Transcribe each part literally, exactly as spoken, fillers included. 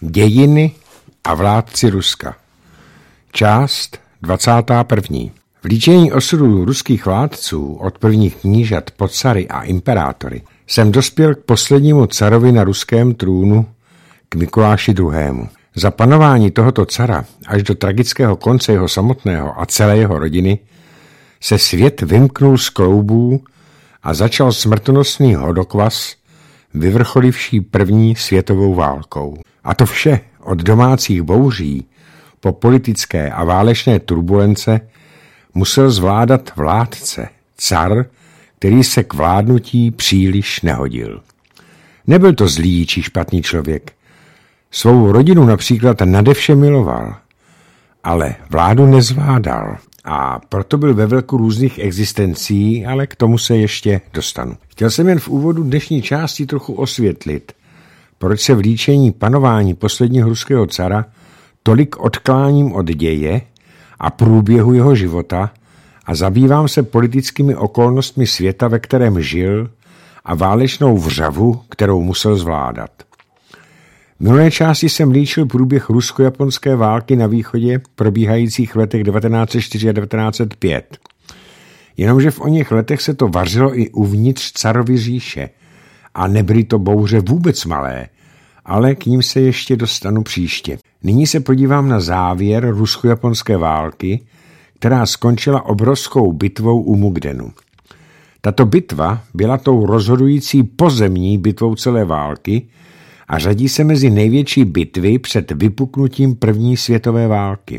Dějiny a vládci Ruska. Část dvacátá první. V líčení osudu ruských vládců od prvních knížat po cary a imperátory jsem dospěl k poslednímu carovi na ruském trůnu, k Mikuláši druhému. Za panování tohoto cara až do tragického konce jeho samotného a celé jeho rodiny se svět vymknul z kloubů a začal smrtonosný hodokvas, vyvrcholivší první světovou válkou. A to vše od domácích bouří po politické a válečné turbulence musel zvládat vládce, car, který se k vládnutí příliš nehodil. Nebyl to zlý či špatný člověk. Svou rodinu například nadevše miloval, ale vládu nezvládal a proto byl ve velku různých existencí, ale k tomu se ještě dostanu. Chtěl jsem jen v úvodu dnešní části trochu osvětlit, proč se v líčení panování posledního ruského cara tolik odkláním od děje a průběhu jeho života a zabývám se politickými okolnostmi světa, ve kterém žil, a válečnou vřavu, kterou musel zvládat. V minulé části jsem líčil průběh rusko-japonské války na východě probíhajících v letech devatenáct set čtyři a devatenáct set pět. Jenomže v oněch letech se to vařilo i uvnitř carovy říše a nebyly to bouře vůbec malé, ale k ním se ještě dostanu příště. Nyní se podívám na závěr rusko-japonské války, která skončila obrovskou bitvou u Mukdenu. Tato bitva byla tou rozhodující pozemní bitvou celé války a řadí se mezi největší bitvy před vypuknutím první světové války.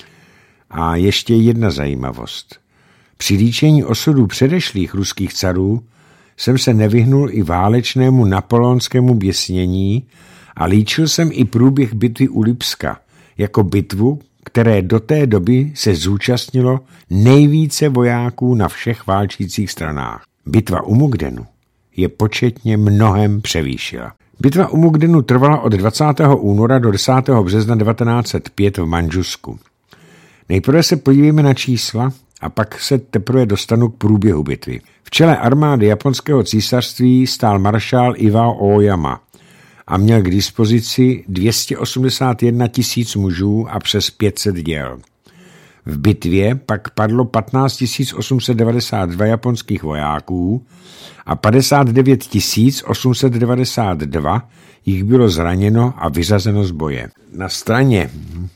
A ještě jedna zajímavost. Při líčení osudů předešlých ruských carů jsem se nevyhnul i válečnému napoleonskému běsnění a líčil jsem i průběh bitvy u Lipska jako bitvu, které do té doby se zúčastnilo nejvíce vojáků na všech válčících stranách. Bitva u Mukdenu je početně mnohem převýšila. Bitva u Mukdenu trvala od dvacátého února do desátého března devatenáct set pět v Mandžusku. Nejprve se podívejme na čísla a pak se teprve dostanu k průběhu bitvy. V čele armády japonského císařství stál maršál Iwao Aoyama a měl k dispozici dvě stě osmdesát jedna tisíc mužů a přes pět set děl. V bitvě pak padlo patnáct tisíc osm set devadesát dva japonských vojáků a padesát devět tisíc osm set devadesát dva jich bylo zraněno a vyřazeno z boje. Na straně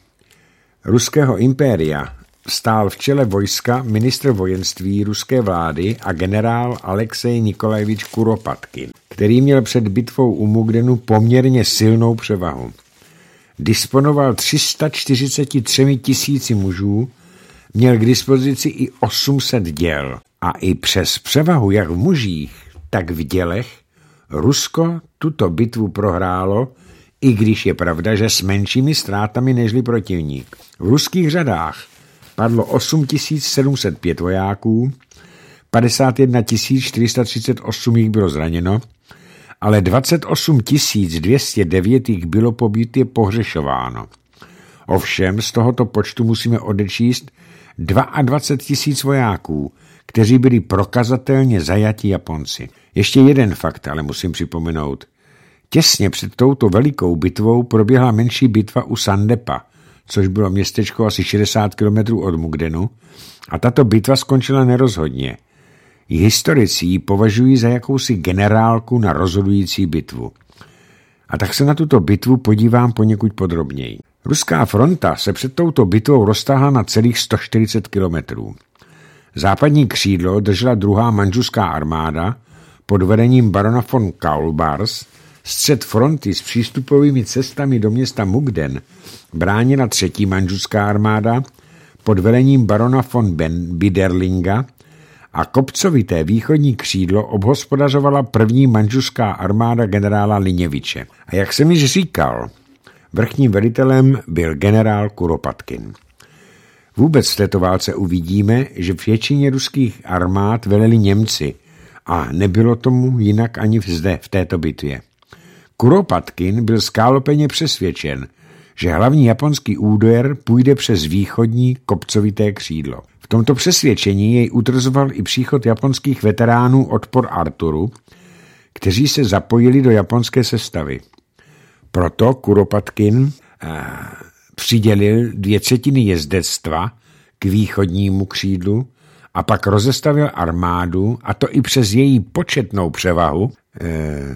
ruského impéria stál v čele vojska ministr vojenství ruské vlády a generál Alexej Nikolajevič Kuropatkin, který měl před bitvou u Mukdenu poměrně silnou převahu. Disponoval tři sta čtyřicet tři tisíci mužů, měl k dispozici i osm set děl a i přes převahu jak v mužích, tak v dělech Rusko tuto bitvu prohrálo, i když je pravda, že s menšími ztrátami nežli protivník. V ruských řadách padlo osm tisíc sedm set pět vojáků, padesát jedna tisíc čtyři sta třicet osm jich bylo zraněno, ale dvacet osm tisíc dvě stě devět jich bylo po bitvě pohřešováno. Ovšem z tohoto počtu musíme odečíst dvacet dva tisíc vojáků, kteří byli prokazatelně zajati Japonci. Ještě jeden fakt ale musím připomenout. Těsně před touto velikou bitvou proběhla menší bitva u Sandepa, což bylo městečko asi šedesát kilometrů od Mukdenu, a tato bitva skončila nerozhodně. I historici ji považují za jakousi generálku na rozhodující bitvu. A tak se na tuto bitvu podívám poněkud podrobněji. Ruská fronta se před touto bitvou roztáhla na celých sto čtyřicet kilometrů. Západní křídlo držela druhá mandžuská armáda pod vedením barona von Kaulbars. Střed fronty s přístupovými cestami do města Mukden bránila třetí mandžuská armáda pod vedením barona von Biderlinga a kopcovité východní křídlo obhospodařovala první mandžuská armáda generála Liněviče. A jak jsem již říkal, vrchním velitelem byl generál Kuropatkin. Vůbec v této válce uvidíme, že v většině ruských armád veleli Němci a nebylo tomu jinak ani zde v této bitvě. Kuropatkin byl skálopeně přesvědčen, že hlavní japonský úder půjde přes východní kopcovité křídlo. V tomto přesvědčení jej utvrzoval i příchod japonských veteránů od Port Arthuru, kteří se zapojili do japonské sestavy. Proto Kuropatkin eh, přidělil dvě třetiny jezdectva k východnímu křídlu a pak rozestavil armádu, a to i přes její početnou převahu, eh,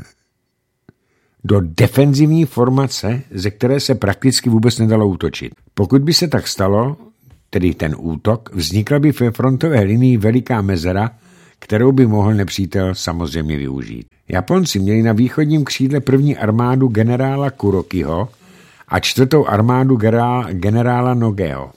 do defenzivní formace, ze které se prakticky vůbec nedalo útočit. Pokud by se tak stalo, tedy ten útok, vznikla by ve frontové linii veliká mezera, kterou by mohl nepřítel samozřejmě využít. Japonci měli na východním křídle první armádu generála Kurokiho a čtvrtou armádu generála Nogeho.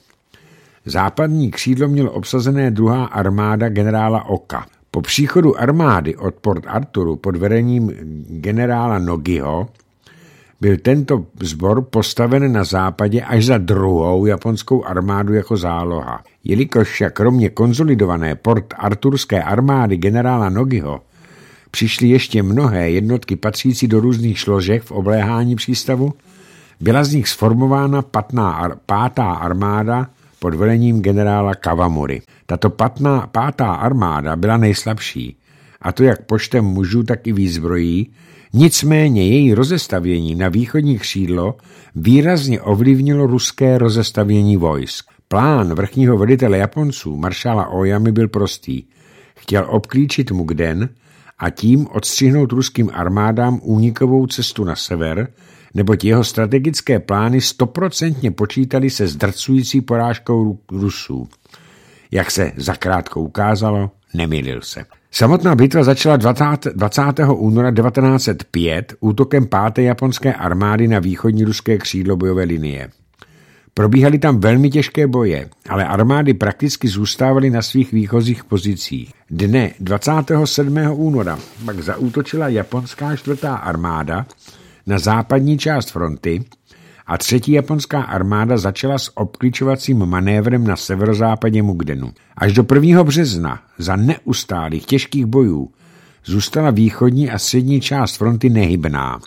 Západní křídlo mělo obsazené druhá armáda generála Oka. Po příchodu armády od Port Arthuru pod vedením generála Nogiho byl tento sbor postaven na západě až za druhou japonskou armádu jako záloha. Jelikož však kromě konsolidované Port Arthurské armády generála Nogiho přišly ještě mnohé jednotky patřící do různých složek v obléhání přístavu, byla z nich sformována patná, pátá armáda pod vedením generála Kawamury. Tato patná, pátá armáda byla nejslabší, a to jak počtem mužů, tak i výzbrojí, nicméně její rozestavění na východní křídlo výrazně ovlivnilo ruské rozestavění vojsk. Plán vrchního velitele Japonců, maršála Ojamy, byl prostý. Chtěl obklíčit Mukden a tím odstřihnout ruským armádám únikovou cestu na sever, neboť jeho strategické plány stoprocentně počítaly se zdrcující porážkou Rusů. Jak se zakrátko ukázalo, nemýlil se. Samotná bitva začala dvacátého února devatenáct set pět útokem páté japonské armády na východní ruské křídlo bojové linie. Probíhaly tam velmi těžké boje, ale armády prakticky zůstávaly na svých výchozích pozicích. Dne dvacátého sedmého února pak zaútočila japonská čtvrtá armáda na západní část fronty a třetí japonská armáda začala s obklíčovacím manévrem na severozápadě Mukdenu. Až do prvního března za neustálých těžkých bojů zůstala východní a střední část fronty nehybná.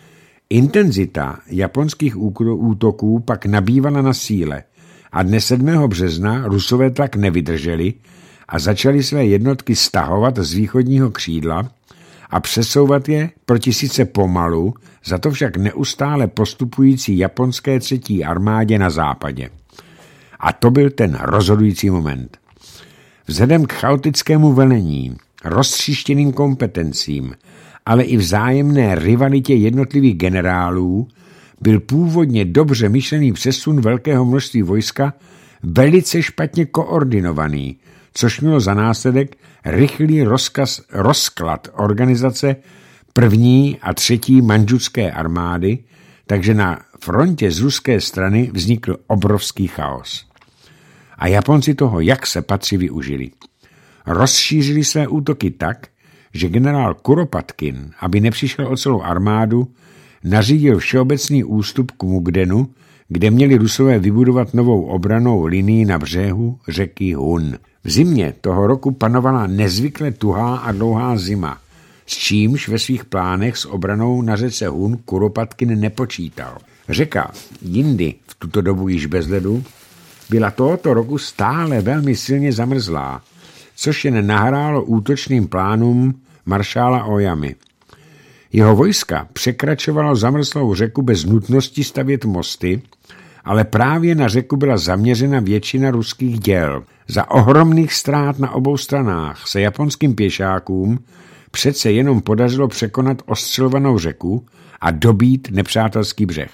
Intenzita japonských útoků pak nabývala na síle a dne sedmého března Rusové tlak nevydrželi a začali své jednotky stahovat z východního křídla a přesouvat je proti sice pomalu, za to však neustále postupující japonské třetí armádě na západě. A to byl ten rozhodující moment. Vzhledem k chaotickému velení, roztříštěným kompetencím, ale i vzájemné rivalitě jednotlivých generálů byl původně dobře myšlený přesun velkého množství vojska velice špatně koordinovaný, což mělo za následek rychlý rozkaz, rozklad organizace první a třetí mandžuské armády, takže na frontě z ruské strany vznikl obrovský chaos. A Japonci toho, jak se patří, využili. Rozšířili své útoky tak, že generál Kuropatkin, aby nepřišel o celou armádu, nařídil všeobecný ústup k Mukdenu, kde měli Rusové vybudovat novou obranou linii na břehu řeky Hun. V zimě toho roku panovala nezvykle tuhá a dlouhá zima, s čímž ve svých plánech s obranou na řece Hun Kuropatkin nepočítal. Řeka, jindy v tuto dobu již bez ledu, byla tohoto roku stále velmi silně zamrzlá, což jen nahrálo útočným plánům maršála Ojamy. Jeho vojska překračovalo zamrzlou řeku bez nutnosti stavět mosty, ale právě na řeku byla zaměřena většina ruských děl. Za ohromných ztrát na obou stranách se japonským pěšákům přece jenom podařilo překonat ostřelovanou řeku a dobít nepřátelský břeh.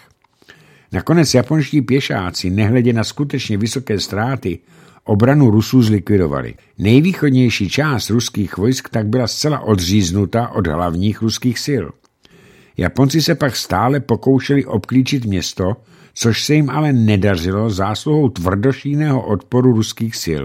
Nakonec japonští pěšáci, nehledě na skutečně vysoké ztráty, obranu Rusů zlikvidovali. Nejvýchodnější část ruských vojsk tak byla zcela odříznuta od hlavních ruských sil. Japonci se pak stále pokoušeli obklíčit město, což se jim ale nedařilo zásluhou tvrdošíjného odporu ruských sil.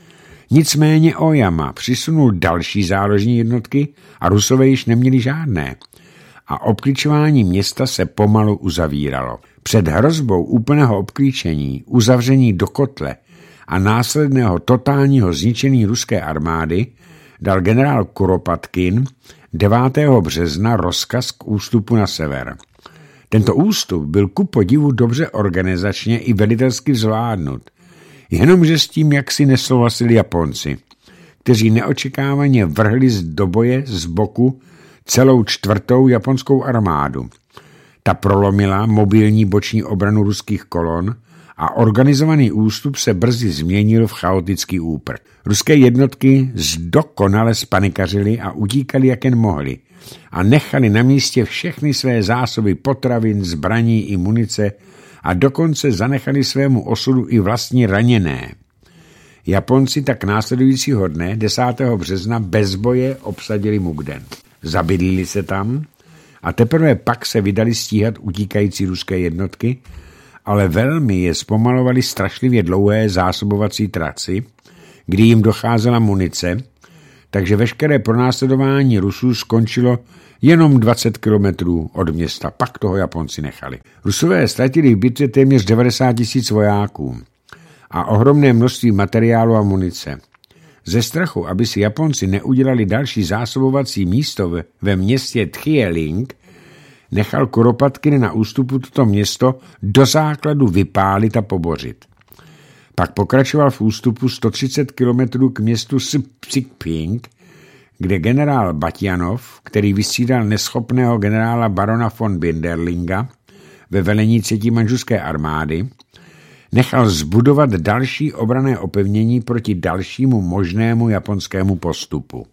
Nicméně Ojama přisunul další záložní jednotky a Rusové již neměli žádné. A obklíčování města se pomalu uzavíralo. Před hrozbou úplného obklíčení, uzavření do kotle a následného totálního zničení ruské armády dal generál Kuropatkin devátého března rozkaz k ústupu na sever. Tento ústup byl ku podivu dobře organizačně i velitelsky zvládnut, jenomže s tím jaksi nesouhlasili Japonci, kteří neočekávaně vrhli do boje z boku celou čtvrtou japonskou armádu. Ta prolomila mobilní boční obranu ruských kolon a organizovaný ústup se brzy změnil v chaotický úprk. Ruské jednotky zdokonale spanikařily a utíkali, jak jen mohli, a nechali na místě všechny své zásoby potravin, zbraní i munice a dokonce zanechali svému osudu i vlastní raněné. Japonci tak následujícího dne, desátého března, bez boje obsadili Mukden. Zabydlili se tam a teprve pak se vydali stíhat utíkající ruské jednotky, ale velmi je zpomalovali strašlivě dlouhé zásobovací traci, kdy jim docházela munice, takže veškeré pronásledování Rusů skončilo jenom dvacet kilometrů od města, pak toho Japonci nechali. Rusové ztratili v bitvě téměř devadesát tisíc vojáků a ohromné množství materiálu a munice. Ze strachu, aby si Japonci neudělali další zásobovací místo ve, ve městě Tchieling, nechal Kuropatkin na ústupu toto město do základu vypálit a pobořit. Pak pokračoval v ústupu sto třicet kilometrů k městu Siping, kde generál Batjanov, který vystřídal neschopného generála barona von Binderlinga ve velení třetí manžuské armády, nechal zbudovat další obranné opevnění proti dalšímu možnému japonskému postupu.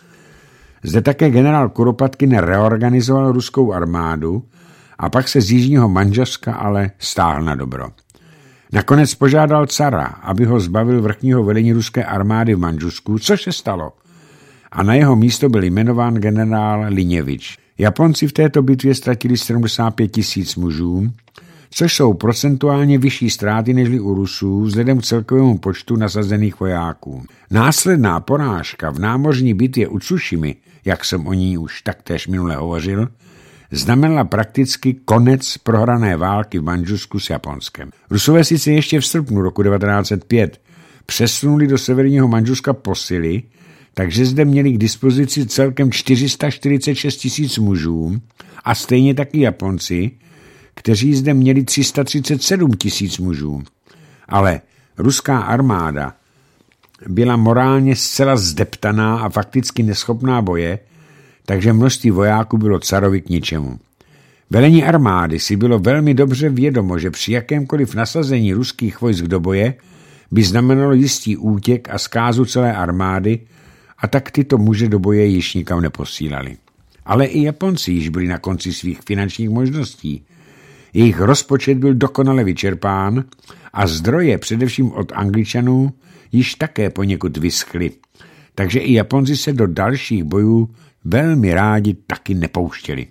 Zde také generál Kuropatkin reorganizoval ruskou armádu a pak se z jižního Manžaska ale stáhl na dobro. Nakonec požádal cara, aby ho zbavil vrchního velení ruské armády v Manžusku, což se stalo. A na jeho místo byl jmenován generál Liněvič. Japonci v této bitvě ztratili sedmdesát pět tisíc mužů, což jsou procentuálně vyšší ztráty nežli u Rusů vzhledem k celkovému počtu nasazených vojáků. Následná porážka v námořní bitvě u Tsushimy, jak jsem o ní už taktéž minule hovořil, znamenala prakticky konec prohrané války v Manžusku s Japonskem. Rusové sice ještě v srpnu roku devatenáct set pět přesunuli do severního Manžuska posily, takže zde měli k dispozici celkem čtyři sta čtyřicet šest tisíc mužů a stejně taky Japonci, kteří zde měli tři sta třicet sedm tisíc mužů. Ale ruská armáda byla morálně zcela zdeptaná a fakticky neschopná boje, takže množství vojáků bylo carovi k ničemu. Velení armády si bylo velmi dobře vědomo, že při jakémkoliv nasazení ruských vojsk do boje by znamenalo jistý útěk a zkázu celé armády, a tak tyto muže do boje již nikam neposílali. Ale i Japonci již byli na konci svých finančních možností. Jejich rozpočet byl dokonale vyčerpán a zdroje, především od Angličanů, již také poněkud vyschly. Takže i Japonci se do dalších bojů velmi rádi taky nepouštěli.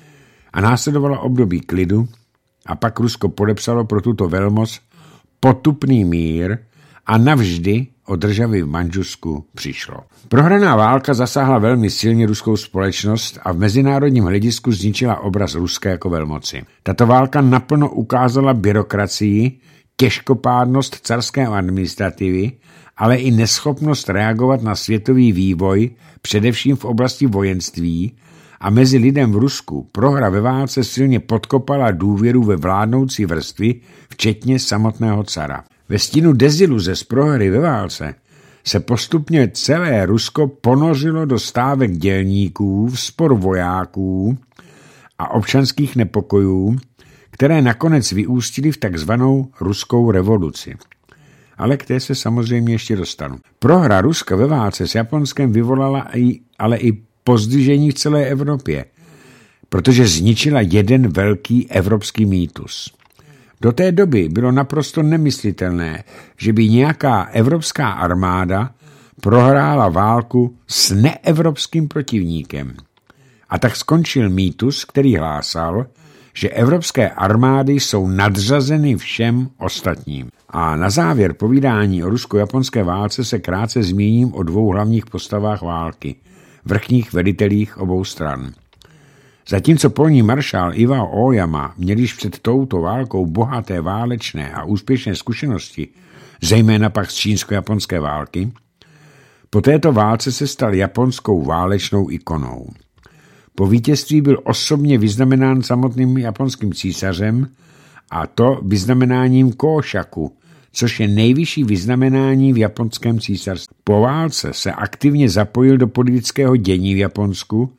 A následovalo období klidu a pak Rusko podepsalo pro tuto velmoc potupný mír a navždy o državy v Manžusku přišlo. Prohraná válka zasáhla velmi silně ruskou společnost a v mezinárodním hledisku zničila obraz Ruska jako velmoci. Tato válka naplno ukázala byrokracii, těžkopádnost carské administrativy, ale i neschopnost reagovat na světový vývoj, především v oblasti vojenství, a mezi lidem v Rusku prohra ve válce silně podkopala důvěru ve vládnoucí vrstvy, včetně samotného cara. Ve stínu deziluze z prohry ve válce se postupně celé Rusko ponořilo do stávek dělníků, vzpor vojáků a občanských nepokojů, které nakonec vyústily v takzvanou ruskou revoluci. Ale k té se samozřejmě ještě dostanu. Prohra Ruska ve válce s Japonskem vyvolala i, ale i pozdvižení v celé Evropě, protože zničila jeden velký evropský mýtus. Do té doby bylo naprosto nemyslitelné, že by nějaká evropská armáda prohrála válku s neevropským protivníkem. A tak skončil mýtus, který hlásal, že evropské armády jsou nadřazeny všem ostatním. A na závěr povídání o rusko-japonské válce se krátce zmíním o dvou hlavních postavách války, vrchních velitelích obou stran. Zatímco polní maršál Iwao Aoyama měl již před touto válkou bohaté válečné a úspěšné zkušenosti, zejména pak z čínsko-japonské války, po této válce se stal japonskou válečnou ikonou. Po vítězství byl osobně vyznamenán samotným japonským císařem, a to vyznamenáním Kōshaku, což je nejvyšší vyznamenání v japonském císařství. Po válce se aktivně zapojil do politického dění v Japonsku,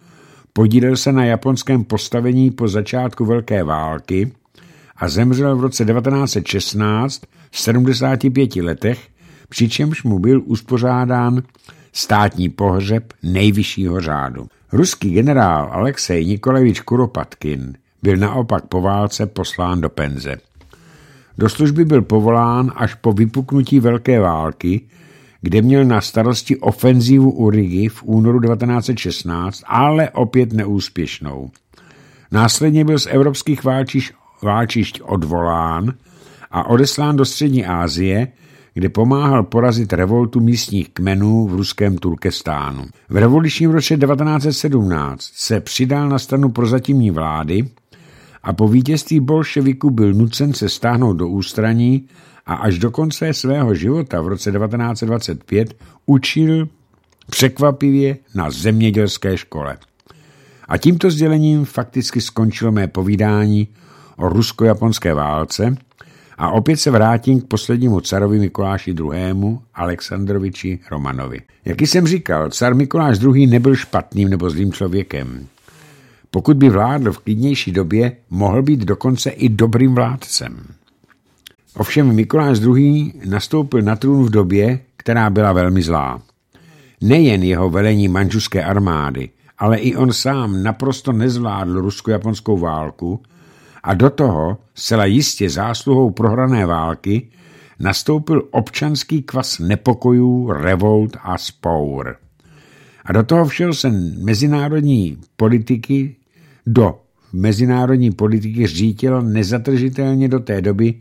Podílel se na japonském postavení po začátku Velké války a zemřel v roce devatenáct set šestnáct v sedmdesáti pěti letech, přičemž mu byl uspořádán státní pohřeb nejvyššího řádu. Ruský generál Alexej Nikolajevič Kuropatkin byl naopak po válce poslán do penze. Do služby byl povolán až po vypuknutí Velké války, kde měl na starosti ofenzívu u Rigy v únoru devatenáct set šestnáct, ale opět neúspěšnou. Následně byl z evropských válčišť, válčišť odvolán a odeslán do Střední Asie, kde pomáhal porazit revoltu místních kmenů v ruském Turkestánu. V revolučním roce devatenáct set sedmnáct se přidal na stranu prozatímní vlády a po vítězství bolševiků byl nucen se stáhnout do ústraní a až do konce svého života v roce devatenáct set dvacet pět učil překvapivě na zemědělské škole. A tímto sdělením fakticky skončilo mé povídání o rusko-japonské válce a opět se vrátím k poslednímu carovi Mikuláši druhému. Alexandroviči Romanovi. Jak jsem říkal, car Mikuláš druhý. nebyl špatným nebo zlým člověkem. Pokud by vládl v klidnější době, mohl být dokonce i dobrým vládcem. Ovšem Mikuláš druhý. nastoupil na trůn v době, která byla velmi zlá. Nejen jeho velení manžuské armády, ale i on sám naprosto nezvládl rusko-japonskou válku a do toho, zcela jistě zásluhou prohrané války, nastoupil občanský kvas nepokojů, revolt a spour. A do toho všeho se mezinárodní politiky do mezinárodní politiky řítilo nezatržitelně do té doby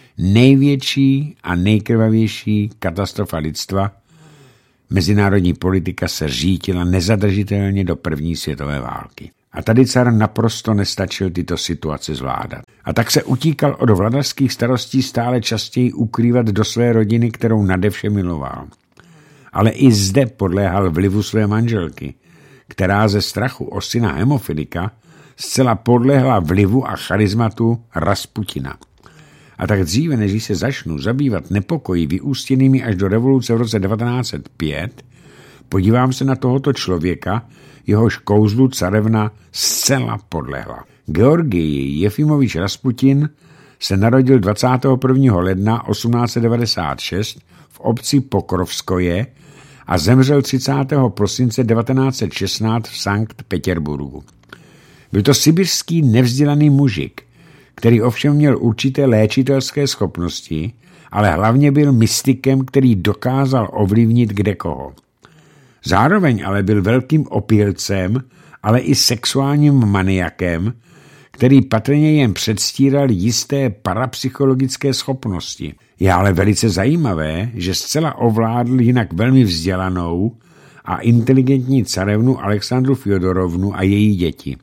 největší a nejkrvavější katastrofa lidstva. Mezinárodní politika se řítila nezadržitelně do první světové války. A tady car naprosto nestačil tyto situace zvládat. A tak se utíkal od vladařských starostí stále častěji ukrývat do své rodiny, kterou nadevše miloval. Ale i zde podléhal vlivu své manželky, která ze strachu o syna hemofilika zcela podlehla vlivu a charizmatu Rasputina. A tak dříve, než se začnu zabývat nepokoji vyústěnými až do revoluce v roce devatenáct set pět, podívám se na tohoto člověka, jehož kouzlu carevna zcela podlehla. Georgij Jefimovič Rasputin se narodil dvacátého prvního ledna osmnáct set devadesát šest v obci Pokrovskoje a zemřel třicátého prosince devatenáct set šestnáct v Sankt Petěrburgu. Byl to sibirský nevzdělaný mužik, který ovšem měl určité léčitelské schopnosti, ale hlavně byl mystikem, který dokázal ovlivnit kdekoho. Zároveň ale byl velkým opilcem, ale i sexuálním maniakem, který patrně jen předstíral jisté parapsychologické schopnosti. Je ale velice zajímavé, že zcela ovládl jinak velmi vzdělanou a inteligentní carevnu Alexandru Fjodorovnu a její děti.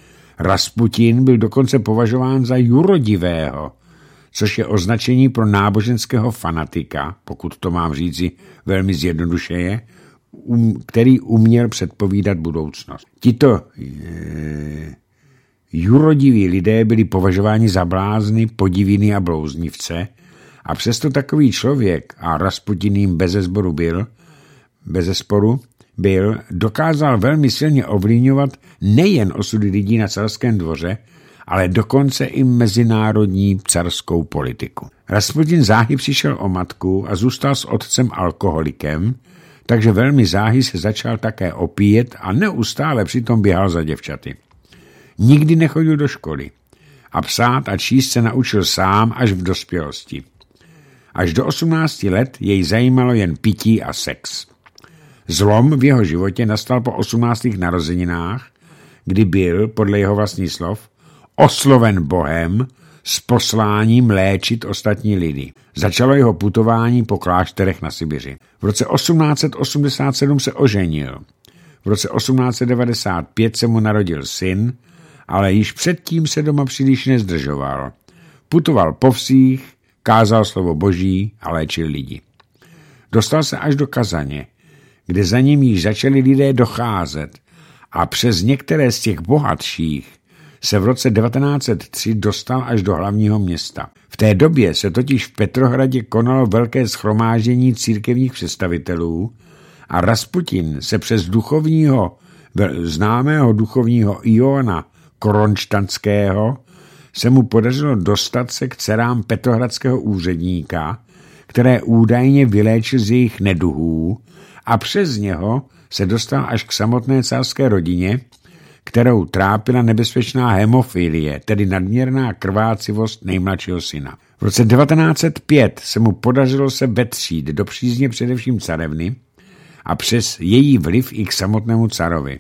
Rasputin byl dokonce považován za jurodivého, což je označení pro náboženského fanatika, pokud to mám říci velmi zjednodušeně, um, který uměl předpovídat budoucnost. Tito e, jurodiví lidé byli považováni za blázny, podiviny a blouznivce a přesto takový člověk, a Rasputin jim bezesporu byl, bezesporu, byl, dokázal velmi silně ovlivňovat nejen osudy lidí na carském dvoře, ale dokonce i mezinárodní carskou politiku. Rasputin záhy přišel o matku a zůstal s otcem alkoholikem, takže velmi záhy se začal také opíjet a neustále přitom běhal za děvčaty. Nikdy nechodil do školy a psát a číst se naučil sám až v dospělosti. Až do osmnácti let jej zajímalo jen pití a sex. Zlom v jeho životě nastal po osmnáctých narozeninách, kdy byl, podle jeho vlastních slov, osloven Bohem s posláním léčit ostatní lidi. Začalo jeho putování po klášterech na Sibiři. V roce osmnáct set osmdesát sedm se oženil. V roce osmnáct set devadesát pět se mu narodil syn, ale již předtím se doma příliš nezdržoval. Putoval po vsích, kázal slovo Boží a léčil lidi. Dostal se až do Kazaně, kde za ním již začali lidé docházet a přes některé z těch bohatších se v roce devatenáct set tři dostal až do hlavního města. V té době se totiž v Petrohradě konalo velké shromáždění církevních představitelů a Rasputin se přes duchovního známého duchovního Iona Koronštanského se mu podařilo dostat se k dcerám petrohradského úředníka, které údajně vyléčil z jejich neduhů, a přes něho se dostal až k samotné carské rodině, kterou trápila nebezpečná hemofilie, tedy nadměrná krvácivost nejmladšího syna. V roce devatenáct set pět se mu podařilo se vetřít do přízně především carevny a přes její vliv i k samotnému carovi.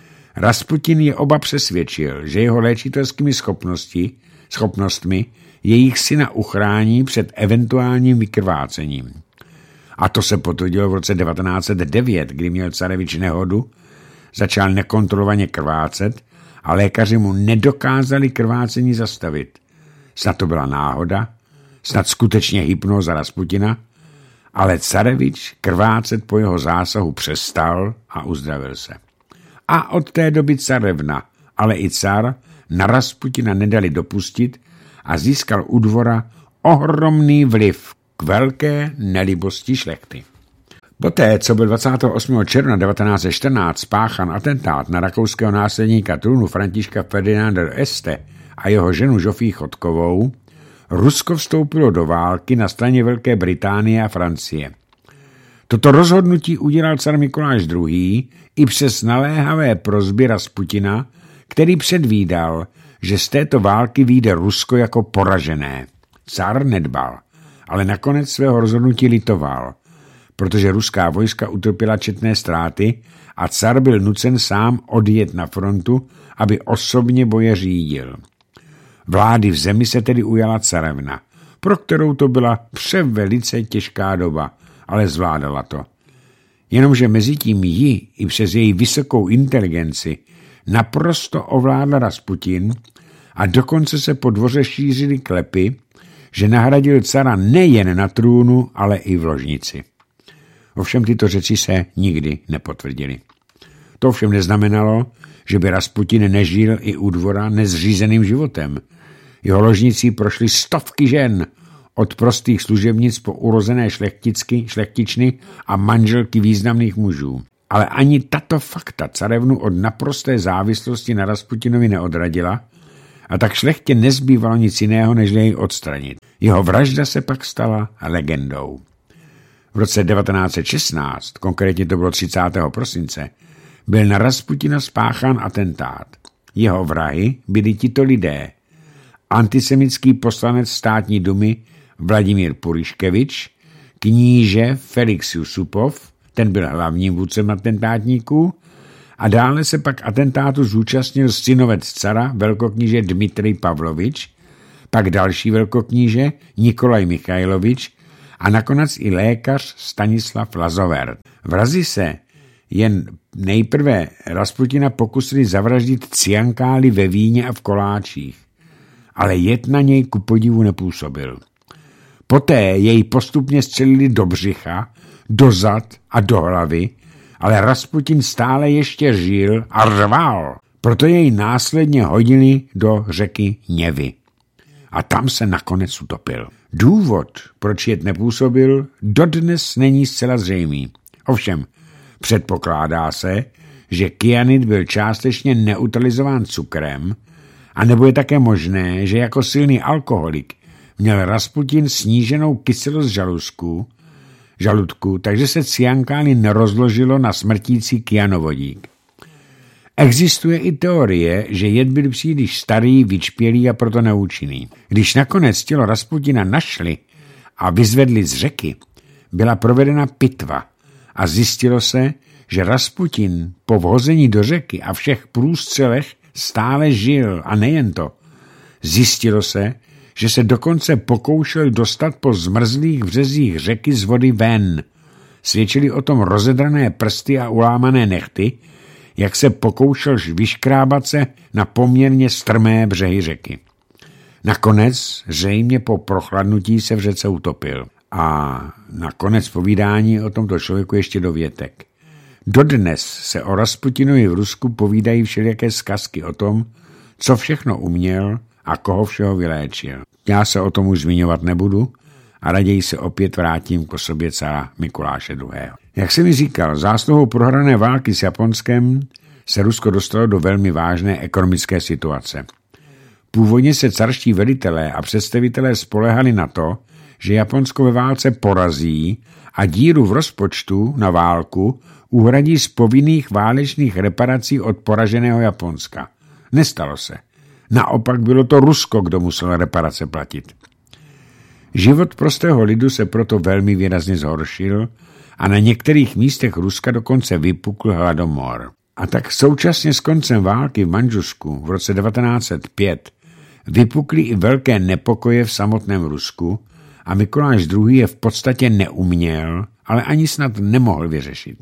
Rasputin je oba přesvědčil, že jeho léčitelskými schopnosti, schopnostmi jejich syna uchrání před eventuálním vykrvácením. A to se potvrdilo v roce devatenáct set devět, kdy měl carevič nehodu, začal nekontrolovaně krvácet a lékaři mu nedokázali krvácení zastavit. Snad to byla náhoda, snad skutečně hypnóza Rasputina, ale carevič krvácet po jeho zásahu přestal a uzdravil se. A od té doby carevna, ale i car na Rasputina nedali dopustit a získal u dvora ohromný vliv k velké nelibosti šlechty. Poté, co byl dvacátého osmého června devatenáct set čtrnáct spáchan atentát na rakouského následníka trůnu Františka Ferdinanda d'Este a jeho ženu Žofii Chodkovou, Rusko vstoupilo do války na straně Velké Británie a Francie. Toto rozhodnutí udělal car Mikuláš druhý. i přes naléhavé prosby Rasputina, který předvídal, že z této války vyjde Rusko jako poražené. Car nedbal, ale nakonec svého rozhodnutí litoval, protože ruská vojska utrpěla četné ztráty a car byl nucen sám odjet na frontu, aby osobně boje řídil. Vlády v zemi se tedy ujala carevna, pro kterou to byla převelice těžká doba, ale zvládala to. Jenomže mezitím ji i přes její vysokou inteligenci naprosto ovládla Rasputin a dokonce se po dvoře šířily klepy, že nahradil cara nejen na trůnu, ale i v ložnici. Ovšem tyto řeči se nikdy nepotvrdily. To ovšem neznamenalo, že by Rasputin nežil i u dvora nezřízeným životem. Jeho ložnicí prošly stovky žen, od prostých služebnic po urozené šlechticky, šlechtičny a manželky významných mužů. Ale ani tato fakta carevnu od naprosté závislosti na Rasputinovi neodradila a tak šlechtě nezbývalo nic jiného, než jej odstranit. Jeho vražda se pak stala legendou. V roce devatenáct set šestnáct, konkrétně to bylo třicátého prosince, byl na Rasputina spáchán atentát. Jeho vrahy byli tito lidé. Antisemický poslanec státní dumy Vladimír Puriškevič, kníže Felix Jusupov, ten byl hlavním vůdcem atentátníků, a dále se pak atentátu zúčastnil synovec cara, velkokníže Dmitrij Pavlovič, pak další velkokníže Nikolaj Michajlovič a nakonec i lékař Stanislav Lazover. Vrazi se jen nejprve Rasputina pokusili zavraždit cyankály ve víně a v koláčích, ale jed na něj ku podivu nepůsobil. Poté jej postupně střelili do břicha, do zad a do hlavy, ale Rasputin stále ještě žil a rval, proto jej následně hodili do řeky Něvy. A tam se nakonec utopil. Důvod, proč jed nepůsobil, dodnes není zcela zřejmý. Ovšem, předpokládá se, že kyanid byl částečně neutralizován cukrem, a nebo je také možné, že jako silný alkoholik měl Rasputin sníženou kyselost žaludku, žaludku, takže se cyankály nerozložilo na smrtící kyanovodík. Existuje i teorie, že jed byl příliš starý, vyčpělý a proto neúčinný. Když nakonec tělo Rasputina našli a vyzvedli z řeky, byla provedena pitva a zjistilo se, že Rasputin po vhození do řeky a všech průstřelech stále žil, a nejen to. Zjistilo se, že se dokonce pokoušel dostat po zmrzlých březích řeky z vody ven. Svědčili o tom rozedrané prsty a ulámané nehty, jak se pokoušel vyškrábat se na poměrně strmé břehy řeky. Nakonec, zřejmě po prochladnutí, se v řece utopil. A nakonec povídání o tomto člověku ještě dovětek. Dodnes se o Rasputinovi v Rusku povídají všelijaké zkazky o tom, co všechno uměl a koho všeho vyléčil. Já se o tom už zmiňovat nebudu a raději se opět vrátím k osobě cara Mikuláše druhého. Jak jsem mi říkal, zásluhou prohrané války s Japonskem se Rusko dostalo do velmi vážné ekonomické situace. Původně se carští velitelé a představitelé spolehali na to, že Japonsko ve válce porazí a díru v rozpočtu na válku uhradí z povinných válečných reparací od poraženého Japonska. Nestalo se. Naopak bylo to Rusko, kdo musel reparace platit. Život prostého lidu se proto velmi výrazně zhoršil a na některých místech Ruska dokonce vypukl hladomor. A tak současně s koncem války v Mandžusku v roce devatenáct set pět vypukly i velké nepokoje v samotném Rusku a Mikuláš druhý. Je v podstatě neuměl, ale ani snad nemohl vyřešit.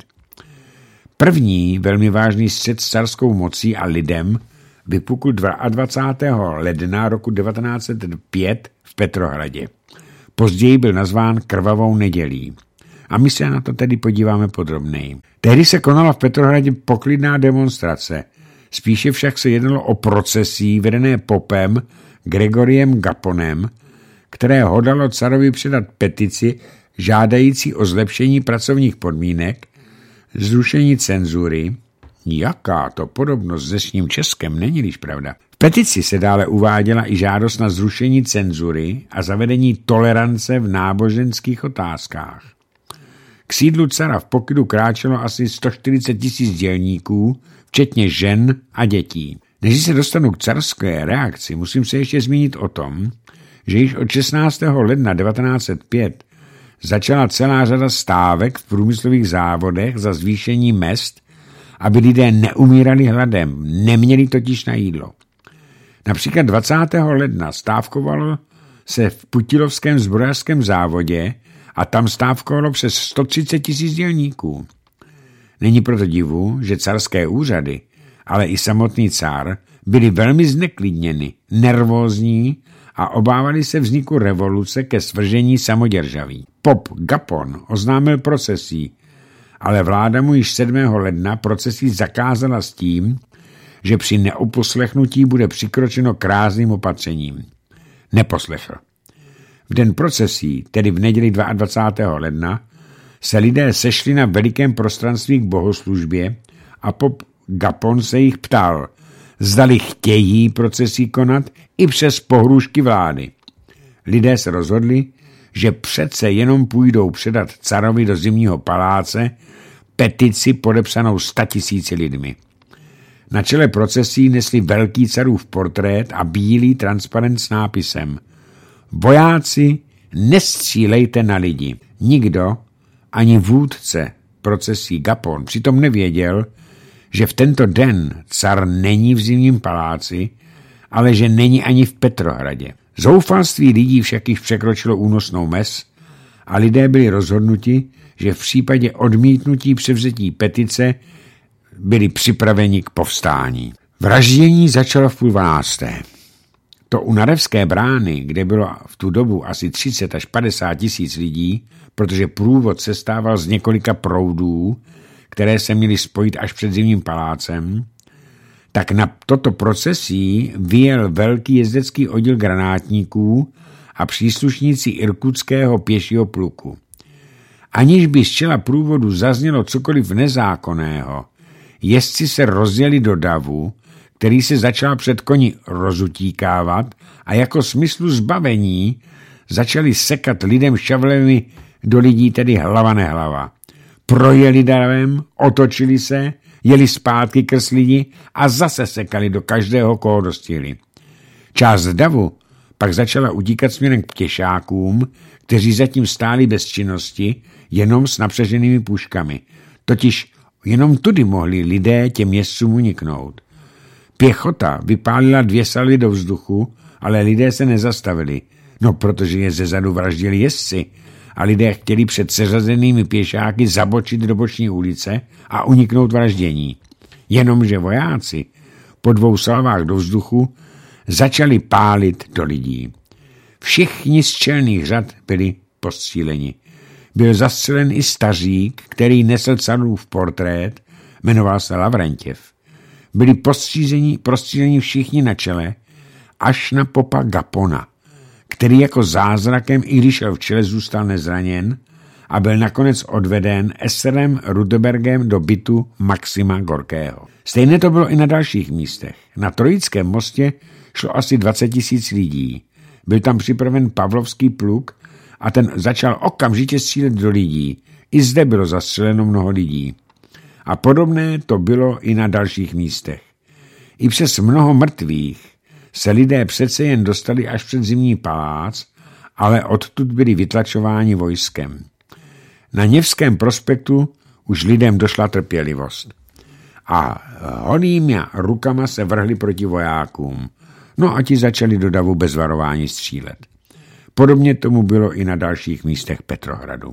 První velmi vážný střet s carskou mocí a lidem vypukl dvacátého druhého ledna roku devatenáct set pět v Petrohradě. Později byl nazván Krvavou nedělí. A my se na to tedy podíváme podrobněji. Tehdy se konala v Petrohradě poklidná demonstrace. Spíše však se jednalo o procesí vedené popem Gregoriem Gaponem, které hodlalo carovi předat petici žádající o zlepšení pracovních podmínek, zrušení cenzury. Jaká to podobnost s dnešním Českem, není-liž pravda. V petici se dále uváděla i žádost na zrušení cenzury a zavedení tolerance v náboženských otázkách. K sídlu cara v pokydu kráčelo asi sto čtyřicet tisíc dělníků, včetně žen a dětí. Než se dostanu k carské reakci, musím se ještě zmínit o tom, že již od šestnáctého ledna devatenáct set pět začala celá řada stávek v průmyslových závodech za zvýšení mezd, aby lidé neumírali hladem, neměli totiž na jídlo. Například dvacátého ledna stávkovalo se v Putilovském zbrojařském závodě a tam stávkovalo přes sto třicet tisíc dělníků. Není proto divu, že carské úřady, ale i samotný cár byli velmi zneklidněni, nervózní a obávali se vzniku revoluce ke svržení samoděržaví. Pop Gapon oznámil procesí, ale vláda mu již sedmého ledna procesí zakázala s tím, že při neuposlechnutí bude přikročeno k rázným opatřením. Neposlechl. V den procesí, tedy v neděli dvacátého druhého ledna, se lidé sešli na velikém prostranství k bohoslužbě a pop Gapon se jich ptal, zdali chtějí procesí konat i přes pohrůžky vlády. Lidé se rozhodli, že přece jenom půjdou předat carovi do Zimního paláce petici podepsanou statisíci lidmi. Na čele procesí nesli velký carův portrét a bílý transparent s nápisem Vojáci, nestřílejte na lidi. Nikdo, ani vůdce procesí Gapon, přitom nevěděl, že v tento den car není v Zimním paláci, ale že není ani v Petrohradě. Zoufalství lidí však již překročilo únosnou mez a lidé byli rozhodnuti, že v případě odmítnutí převzetí petice byli připraveni k povstání. Vraždění začalo v půl dvanácté. To u Narevské brány, kde bylo v tu dobu asi třicet až padesát tisíc lidí, protože průvod sestával z několika proudů, které se měly spojit až před Zimním palácem, tak na toto procesí vyjel velký jezdecký oddíl granátníků a příslušníci irkutského pěšího pluku. Aniž by z čela průvodu zaznělo cokoliv nezákonného, jezdci se rozjeli do davu, který se začal před koni rozutíkávat a jako smyslu zbavení začali sekat lidem šavlemi do lidí, tedy hlava nehlava. Projeli davem, otočili se, jeli zpátky krz lidi a zase sekali do každého, koho dostihli. Část davu pak začala utíkat směrem k pěšákům, kteří zatím stáli bez činnosti, jenom s napřeženými puškami. Totiž jenom tudy mohli lidé těm jezdcům uniknout. Pěchota vypálila dvě salvy do vzduchu, ale lidé se nezastavili, no protože je zezadu vraždili jezdci a lidé chtěli před seřazenými pěšáky zabočit do boční ulice a uniknout vraždění. Jenomže vojáci po dvou salvách do vzduchu začali pálit do lidí. Všichni z čelných řad byli postříleni. Byl zastřelen i stařík, který nesl carův portrét, jmenoval se Lavrentěv. Byli postříleni, prostříleni všichni na čele, až na popa Gapona, který jako zázrakem, i když šel v čele, zůstal nezraněn a byl nakonec odveden eserem Rudebergem do bytu Maxima Gorkého. Stejné to bylo i na dalších místech. Na Trojickém mostě šlo asi dvacet tisíc lidí. Byl tam připraven pavlovský pluk a ten začal okamžitě střílet do lidí. I zde bylo zastřeleno mnoho lidí. A podobné to bylo i na dalších místech. I přes mnoho mrtvých se lidé přece jen dostali až před Zimní palác, ale odtud byli vytlačováni vojskem. Na Nevském prospektu už lidem došla trpělivost. A holými rukama se vrhli proti vojákům. No a ti začali do davu bez varování střílet. Podobně tomu bylo i na dalších místech Petrohradu.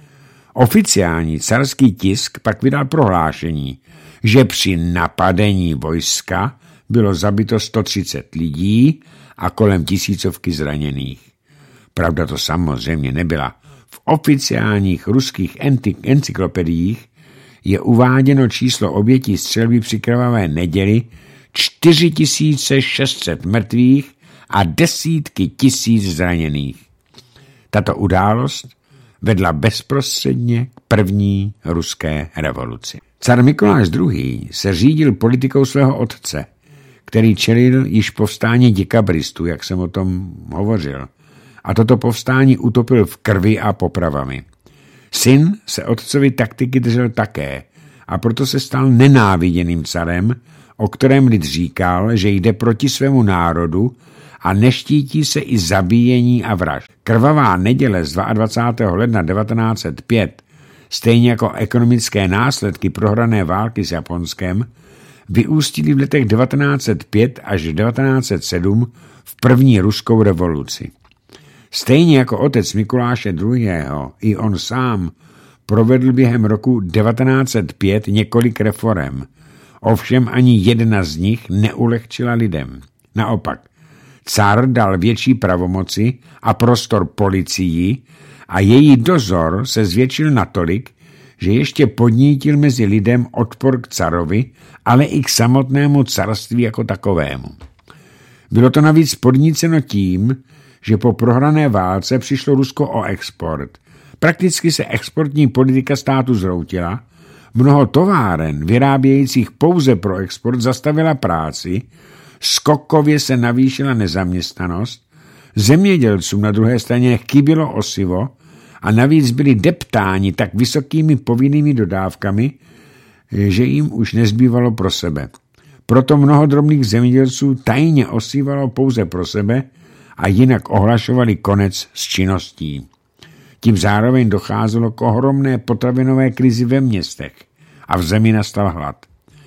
Oficiální carský tisk pak vydal prohlášení, že při napadení vojska bylo zabito sto třicet lidí a kolem tisícovky zraněných. Pravda to samozřejmě nebyla. V oficiálních ruských encyklopediích je uváděno číslo obětí střelby při krvavé neděli čtyři tisíce šest set mrtvých a desítky tisíc zraněných. Tato událost vedla bezprostředně k první ruské revoluci. Car Mikuláš druhý. se řídil politikou svého otce, který čelil již povstání děkabristů, jak jsem o tom hovořil, a toto povstání utopil v krvi a popravami. Syn se otcovi taktiky držel také a proto se stal nenáviděným carem, o kterém lid říkal, že jde proti svému národu a neštítí se i zabíjení a vražd. Krvavá neděle z dvacátého druhého ledna devatenáct set pět, stejně jako ekonomické následky prohrané války s Japonskem, vyústily v letech devatenáct set pět až devatenáct set sedm v první ruskou revoluci. Stejně jako otec Mikuláše druhého. i on sám provedl během roku devatenáct set pět několik reforem. Ovšem ani jedna z nich neulehčila lidem. Naopak, car dal větší pravomoci a prostor policii a její dozor se zvětšil natolik, že ještě podnítil mezi lidem odpor k carovi, ale i k samotnému carství jako takovému. Bylo to navíc podníceno tím, že po prohrané válce přišlo Rusko o export. Prakticky se exportní politika státu zhroutila, mnoho továren vyrábějících pouze pro export zastavila práci, skokově se navýšila nezaměstnanost, zemědělcům na druhé straně chybělo osivo a navíc byli deptáni tak vysokými povinnými dodávkami, že jim už nezbývalo pro sebe. Proto mnoho drobných zemědělců tajně osívalo pouze pro sebe a jinak ohlašovali konec s činností. Tím zároveň docházelo k ohromné potravinové krizi ve městech a v zemi nastal hlad.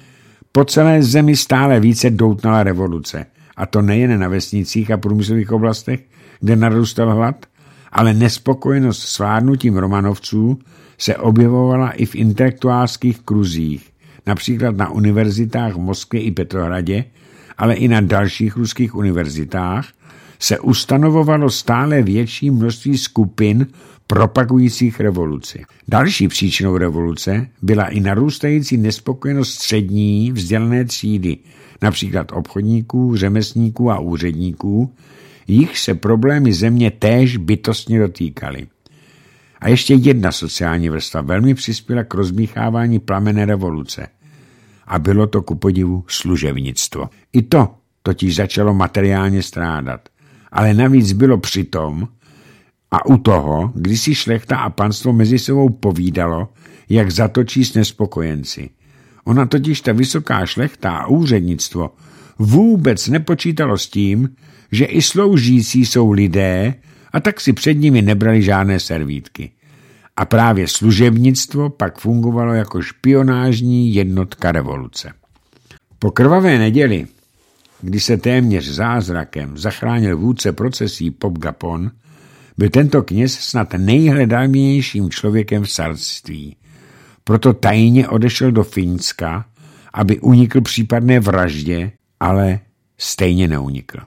Po celé zemi stále více doutnala revoluce, a to nejen na vesnicích a průmyslových oblastech, kde narůstal hlad, ale nespokojenost s vládnutím Romanovců se objevovala i v intelektuálských kruzích, například na univerzitách v Moskvě i Petrohradě, ale i na dalších ruských univerzitách, se ustanovovalo stále větší množství skupin propagujících revoluci. Další příčinou revoluce byla i narůstající nespokojenost střední vzdělané třídy, například obchodníků, řemeslníků a úředníků, jich se problémy země též bytostně dotýkaly. A ještě jedna sociální vrstva velmi přispěla k rozmíchávání plamené revoluce. A bylo to ku podivu služebnictvo. I to totiž začalo materiálně strádat. Ale navíc bylo přitom a u toho, když si šlechta a panstvo mezi sebou povídalo, jak zatočí s nespokojenci. Ona totiž ta vysoká šlechta a úřednictvo vůbec nepočítalo s tím, že i sloužící jsou lidé a tak si před nimi nebrali žádné servítky. A právě služebnictvo pak fungovalo jako špionážní jednotka revoluce. Po krvavé neděli, kdy se téměř zázrakem zachránil vůdce procesí Pop Gapon, byl tento kněz snad nejhledanějším člověkem v carství. Proto tajně odešel do Finska, aby unikl případné vraždě, ale stejně neunikl.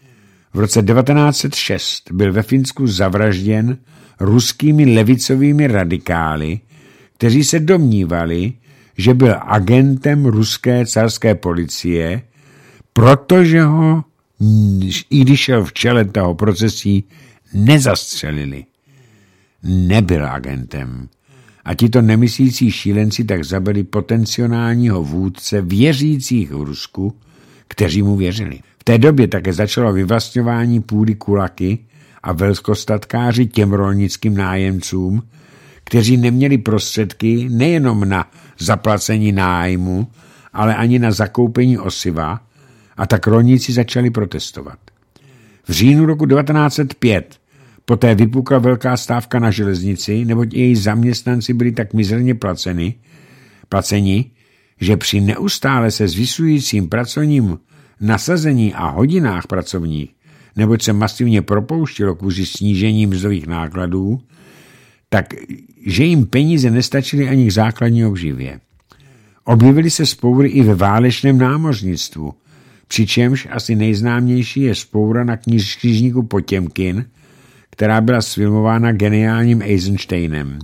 V roce devatenáct set šest byl ve Finsku zavražděn ruskými levicovými radikály, kteří se domnívali, že byl agentem ruské carské policie, protože ho, i když šel v čele toho procesí, nezastřelili. nebyl agentem. A tito nemyslící šílenci tak zabili potenciálního vůdce věřících v Rusku, kteří mu věřili. V té době také začalo vyvlastňování půdy kulaky a velkostatkáři těm rolnickým nájemcům, kteří neměli prostředky nejenom na zaplacení nájmu, ale ani na zakoupení osiva, a tak rolníci začali protestovat. V říjnu roku devatenáct set pět poté vypukla velká stávka na železnici, neboť její zaměstnanci byli tak mizerně placeni, placeni, že při neustále se zvyšujícím pracovním nasazení a hodinách pracovních, neboť se masivně propouštilo kvůli snížení mzdových nákladů, tak že jim peníze nestačily ani k základní obživě. Objevily se vzpoury i ve válečném námořnictvu, přičemž asi nejznámější je vzpoura na křižníku Potěmkin, která byla sfilmována geniálním Eisensteinem.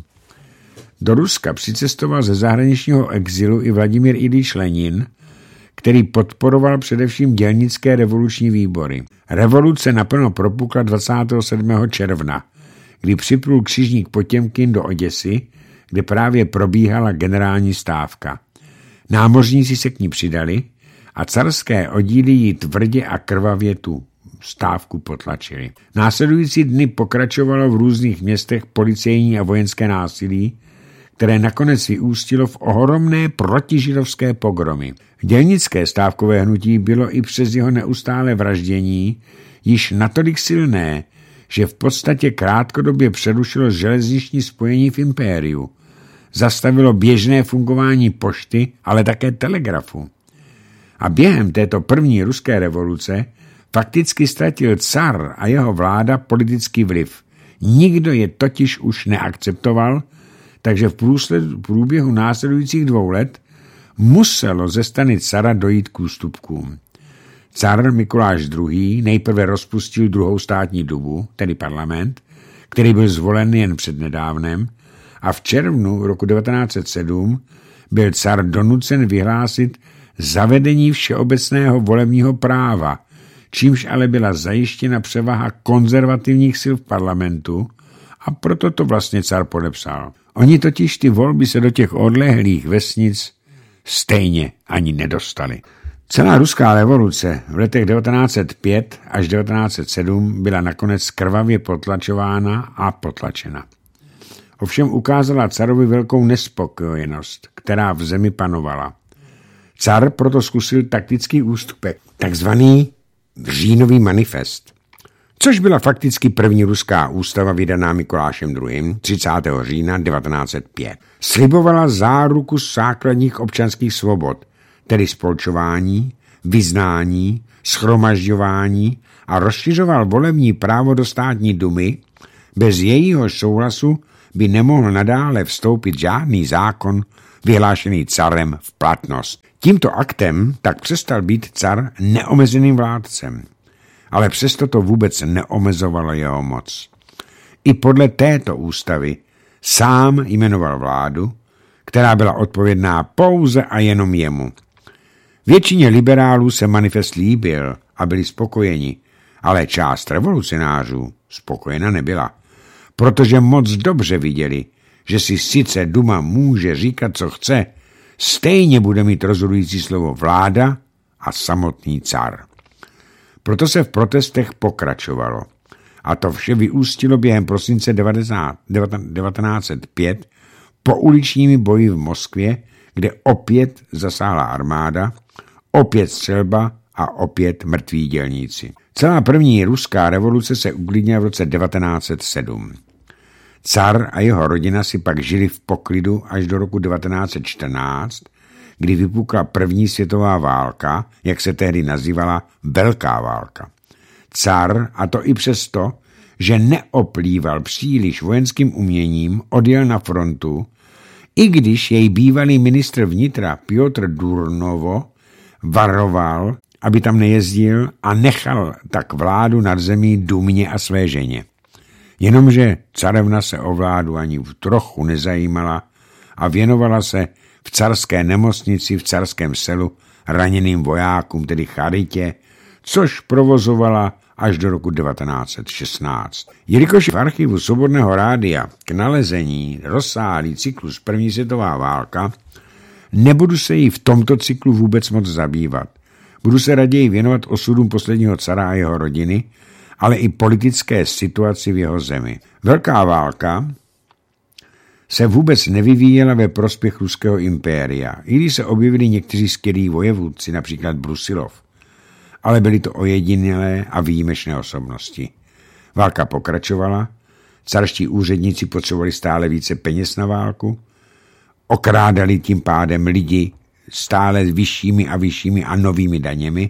Do Ruska přicestoval ze zahraničního exilu i Vladimír Iljič Lenin, který podporoval především dělnické revoluční výbory. Revoluce naplno propukla dvacátého sedmého června, kdy připlul křižník Potěmkin do Oděsy, kde právě probíhala generální stávka. Námořníci se k ní přidali a carské oddíly ji tvrdě a krvavě tu stávku potlačili. Následující dny pokračovalo v různých městech policejní a vojenské násilí, které nakonec vyústilo v ohromné protižidovské pogromy. Dělnické stávkové hnutí bylo i přes jeho neustálé vraždění již natolik silné, že v podstatě krátkodobě přerušilo železniční spojení v impériu. Zastavilo běžné fungování pošty, ale také telegrafu. A během této první ruské revoluce fakticky ztratil car a jeho vláda politický vliv. Nikdo je totiž už neakceptoval, takže v průběhu následujících dvou let muselo ze strany cara dojít k ústupkům. Car Mikuláš druhý. nejprve rozpustil druhou státní dumu, tedy parlament, který byl zvolen jen přednedávnem, a v červnu roku devatenáct set sedm byl car donucen vyhlásit zavedení všeobecného volebního práva, čímž ale byla zajištěna převaha konzervativních sil v parlamentu, a proto to vlastně car podepsal. Oni totiž ty volby se do těch odlehlých vesnic stejně ani nedostali. Celá ruská revoluce v letech devatenáct set pět až devatenáct set sedm byla nakonec krvavě potlačována a potlačena. Ovšem ukázala carovi velkou nespokojenost, která v zemi panovala. Car proto zkusil taktický ústupek, takzvaný říjnový manifest, což byla fakticky první ruská ústava vydaná Mikulášem druhým. třicátého října devatenáct set pět. Slibovala záruku základních občanských svobod, tedy spolčování, vyznání, shromažďování, a rozšiřoval volební právo do státní dumy. Bez jejího souhlasu by nemohl nadále vstoupit žádný zákon vyhlášený carem v platnost. Tímto aktem tak přestal být car neomezeným vládcem, ale přesto to vůbec neomezovalo jeho moc. I podle této ústavy sám jmenoval vládu, která byla odpovědná pouze a jenom jemu. Většině liberálů se manifest líbil a byli spokojeni, ale část revolucionářů spokojena nebyla, protože moc dobře viděli, že si sice duma může říkat, co chce, stejně bude mít rozhodující slovo vláda a samotný car. Proto se v protestech pokračovalo. A to vše vyústilo během prosince devatenáct set pět pouličními boji v Moskvě, kde opět zasáhla armáda, opět střelba a opět mrtví dělníci. Celá první ruská revoluce se uklidnila v roce devatenáct set sedm. Car a jeho rodina si pak žili v poklidu až do roku devatenáct set čtrnáct, kdy vypukla první světová válka, jak se tehdy nazývala Velká válka. Car, a to i přesto, že neoplýval příliš vojenským uměním, odjel na frontu, i když jej bývalý ministr vnitra Pjotr Durnovo varoval, aby tam nejezdil, a nechal tak vládu nad zemí důmě a své ženě. Jenomže carevna se o vládu ani trochu nezajímala a věnovala se v carské nemocnici v carském selu raněným vojákům, tedy charitě, což provozovala až do roku devatenáct set šestnáct. Jelikož v archivu Svobodného rádia k nalezení rozsáhlý cyklus První světová válka, nebudu se jí v tomto cyklu vůbec moc zabývat. Budu se raději věnovat osudům posledního cara a jeho rodiny, ale i politické situaci v jeho zemi. Velká válka se vůbec nevyvíjela ve prospěch ruského impéria, i když se objevili někteří skvělí vojevůdci, například Brusilov. Ale byly to ojedinělé a výjimečné osobnosti. Válka pokračovala, carští úředníci potřebovali stále více peněz na válku, okrádali tím pádem lidi stále vyššími a vyššími a novými daněmi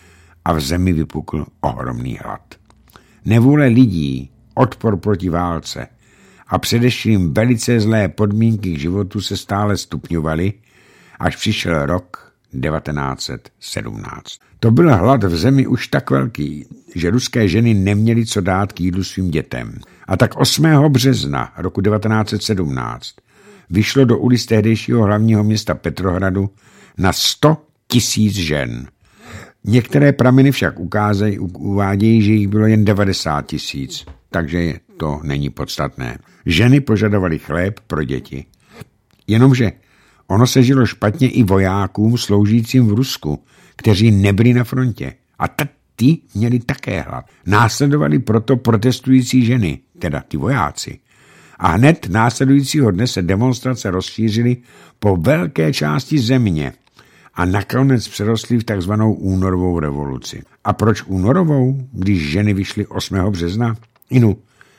a v zemi vypukl ohromný hlad. Nevůle lidí, odpor proti válce a především velice zlé podmínky k životu se stále stupňovaly, až přišel rok devatenáct set sedmnáct. To byl hlad v zemi už tak velký, že ruské ženy neměly co dát k jídlu svým dětem. A tak osmého března roku devatenáct set sedmnáct vyšlo do ulic tehdejšího hlavního města Petrohradu na sto tisíc žen. Některé prameny však ukázají, uvádějí, že jich bylo jen devadesát tisíc, takže to není podstatné. Ženy požadovaly chléb pro děti. Jenomže ono se žilo špatně i vojákům sloužícím v Rusku, kteří nebyli na frontě. A ty měli také hlad. Následovali proto protestující ženy, teda ty vojáci. A hned následujícího dne se demonstrace rozšířily po velké části země a nakonec přerostly v takzvanou únorovou revoluci. A proč únorovou, když ženy vyšly osmého března? Inu,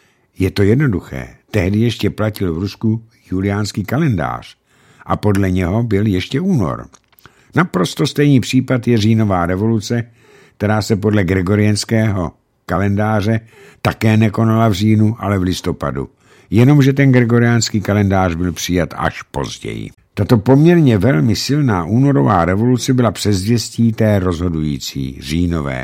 je to jednoduché. Tehdy ještě platil v Rusku juliánský kalendář a podle něho byl ještě únor. Naprosto stejný případ je říjnová revoluce, která se podle gregoriánského kalendáře také nekonala v říjnu, ale v listopadu. Jenomže ten gregoriánský kalendář byl přijat až později. Tato poměrně velmi silná únorová revoluce byla předzvěstí té rozhodující, říjnové.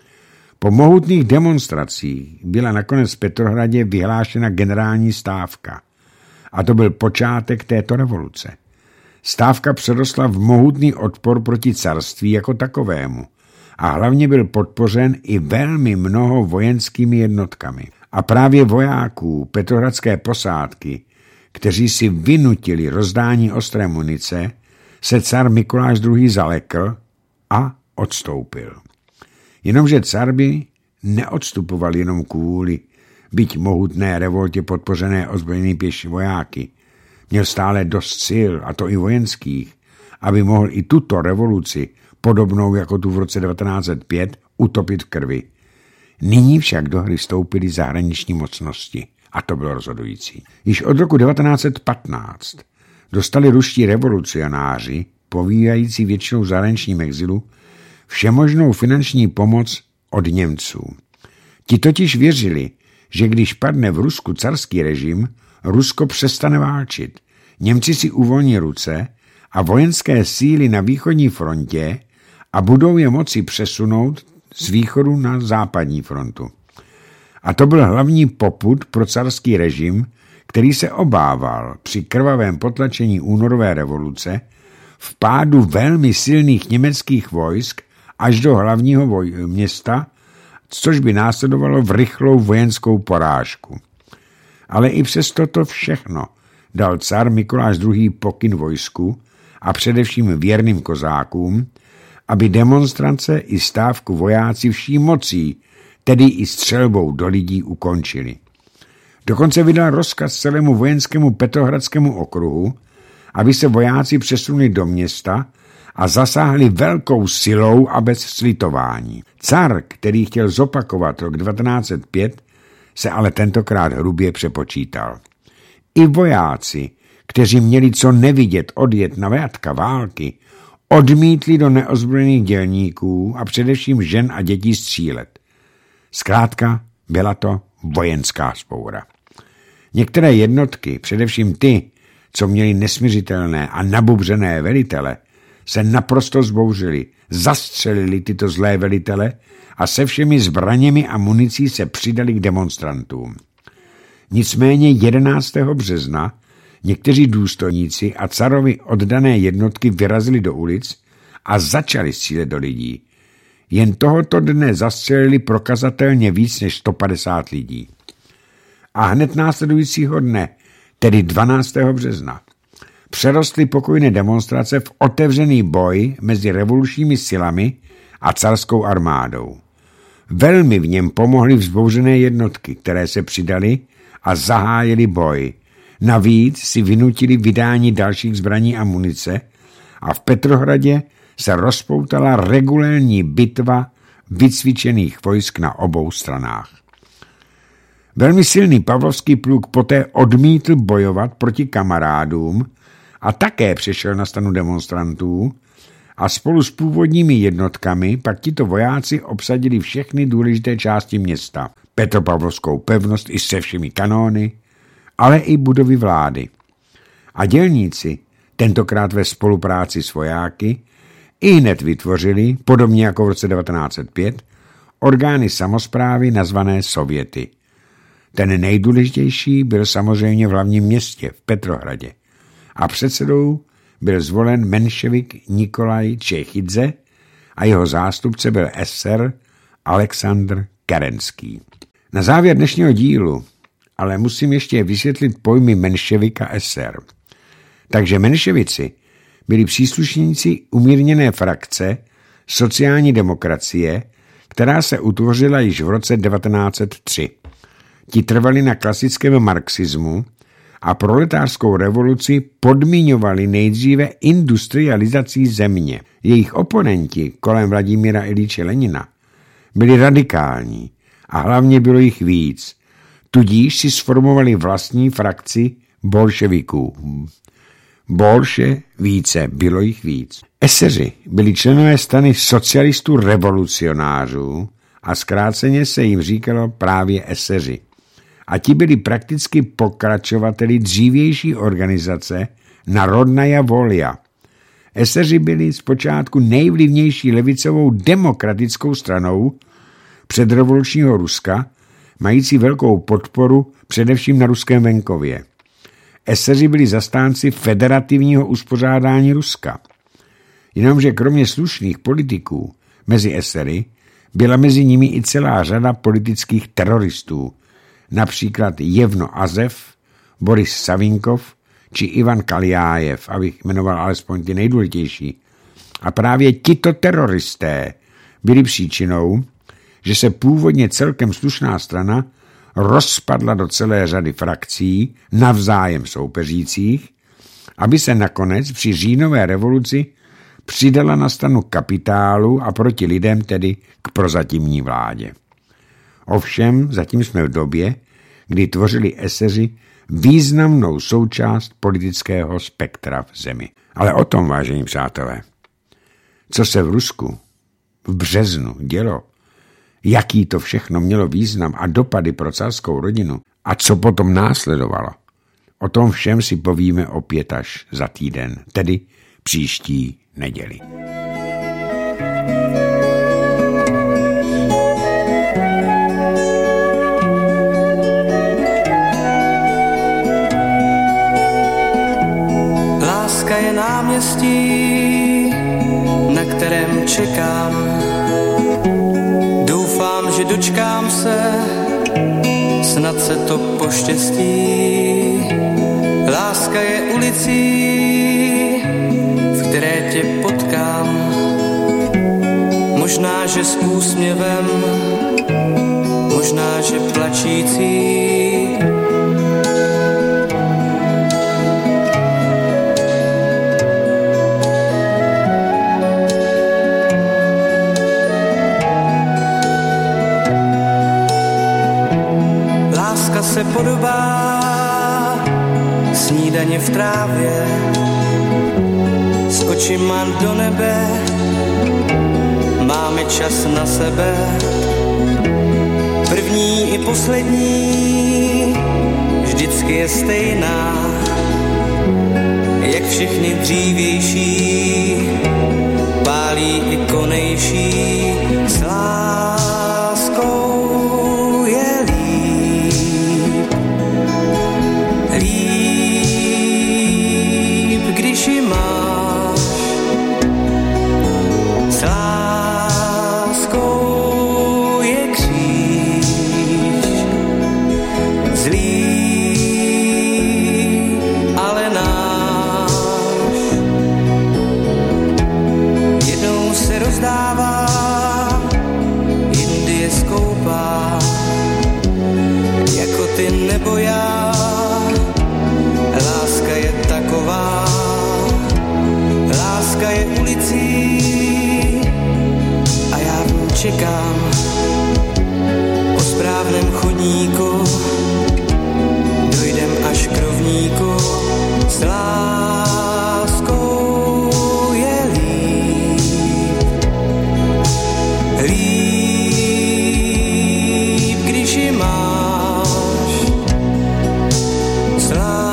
Po mohutných demonstracích byla nakonec v Petrohradě vyhlášena generální stávka. A to byl počátek této revoluce. Stávka přerostla v mohutný odpor proti carství jako takovému a hlavně byl podpořen i velmi mnoho vojenskými jednotkami. A právě vojáků petrohradské posádky, kteří si vynutili rozdání ostré munice, se car Mikuláš druhý. Zalekl a odstoupil. Jenomže car by neodstupoval jenom kvůli byť mohutné revoltě podpořené ozbrojený pěší vojáky. Měl stále dost sil, a to i vojenských, aby mohl i tuto revoluci, podobnou jako tu v roce devatenáct set pět, utopit v krvi. Nyní však do hry vstoupily zahraniční mocnosti a to bylo rozhodující. Již od roku devatenáct set patnáct dostali ruští revolucionáři, povídající většinou v zahraničním exilu, všemožnou finanční pomoc od Němců. Ti totiž věřili, že když padne v Rusku carský režim, Rusko přestane válčit. Němci si uvolní ruce a vojenské síly na východní frontě a budou je moci přesunout z východu na západní frontu. A to byl hlavní popud pro carský režim, který se obával při krvavém potlačení únorové revoluce v pádu velmi silných německých vojsk až do hlavního voj- města, což by následovalo v rychlou vojenskou porážku. Ale i přes toto všechno dal car Mikuláš druhý. Pokyn vojsku a především věrným kozákům, aby demonstrace i stávku vojáci vší mocí, tedy i střelbou do lidí, ukončili. Dokonce vydal rozkaz celému vojenskému petrohradskému okruhu, aby se vojáci přesunuli do města a zasáhli velkou silou a bez slitování. Car, který chtěl zopakovat rok devatenáct set pět, se ale tentokrát hrubě přepočítal. I vojáci, kteří měli co nevidět odjet na vratka války, odmítli do neozbrojených dělníků a především žen a dětí střílet. Zkrátka byla to vojenská vzpoura. Některé jednotky, především ty, co měli nesmiřitelné a nabubřené velitele, se naprosto zbouřili, zastřelili tyto zlé velitele a se všemi zbraněmi a municí se přidali k demonstrantům. Nicméně jedenáctého března někteří důstojníci a carovi oddané jednotky vyrazili do ulic a začali střílet do lidí. Jen tohoto dne zastřelili prokazatelně víc než sto padesát lidí. A hned následujícího dne, tedy dvanáctého března, přerostly pokojné demonstrace v otevřený boj mezi revolučními silami a carskou armádou. Velmi v něm pomohly vzbouřené jednotky, které se přidaly a zahájily boj. Navíc si vynutili vydání dalších zbraní a munice a v Petrohradě se rozpoutala regulérní bitva vycvičených vojsk na obou stranách. Velmi silný pavlovský pluk poté odmítl bojovat proti kamarádům a také přešel na stranu demonstrantů a spolu s původními jednotkami pak tito vojáci obsadili všechny důležité části města, Petropavlovskou pevnost i se všemi kanóny, ale i budovy vlády. A dělníci, tentokrát ve spolupráci s vojáky, i hned vytvořili, podobně jako v roce devatenáct set pět, orgány samosprávy nazvané sověty. Ten nejdůležitější byl samozřejmě v hlavním městě, v Petrohradě. A předsedou byl zvolen menševik Nikolaj Čechidze a jeho zástupce byl eser Aleksandr Kerenský. Na závěr dnešního dílu ale musím ještě vysvětlit pojmy menševika eser. Takže menševici byli příslušníci umírněné frakce sociální demokracie, která se utvořila již v roce devatenáct set tři. Ti trvali na klasickém marxismu a proletářskou revoluci podmiňovali nejdříve industrializací země. Jejich oponenti kolem Vladimíra Iljiče Lenina byli radikální a hlavně bylo jich víc. Tudíž si sformovali vlastní frakci bolševiků. Bolše více, bylo jich víc. Eseři byli členové strany socialistů revolucionářů a zkráceně se jim říkalo právě eseři. A ti byli prakticky pokračovateli dřívější organizace Narodnaja Volja. Eseři byli zpočátku nejvlivnější levicovou demokratickou stranou předrevolučního Ruska, mající velkou podporu především na ruském venkově. Eseři byli zastánci federativního uspořádání Ruska. Jenomže kromě slušných politiků mezi esery byla mezi nimi i celá řada politických teroristů, například Jevno Azev, Boris Savinkov či Ivan Kaljájev, abych jmenoval alespoň ty nejdůležitější. A právě tito teroristé byli příčinou, že se původně celkem slušná strana rozpadla do celé řady frakcí, navzájem soupeřících, aby se nakonec při říjnové revoluci přidala na stranu kapitálu a proti lidem, tedy k prozatímní vládě. Ovšem, zatím jsme v době, kdy tvořili eseři významnou součást politického spektra v zemi. Ale o tom, vážení přátelé, co se v Rusku v březnu dělo, jaký to všechno mělo význam a dopady pro carskou rodinu a co potom následovalo, o tom všem si povíme opět až za týden, tedy příští neděli. Láska je náměstí, na kterém čekám. Doufám, že dočkám se, snad se to poštěstí. Láska je ulicí, v které tě potkám. Možná, že s úsměvem, možná, že plačící. Láska se podobá snídaně v trávě, s očima do nebe, máme čas na sebe. První i poslední vždycky je stejná, jak všechny dřívější, pálí i konejší. S láskou je líp, líp, když ji máš. S láskou čekám po správném chodníku, dojdem až k rovníku, s láskou je líp. Líp, když ji máš, s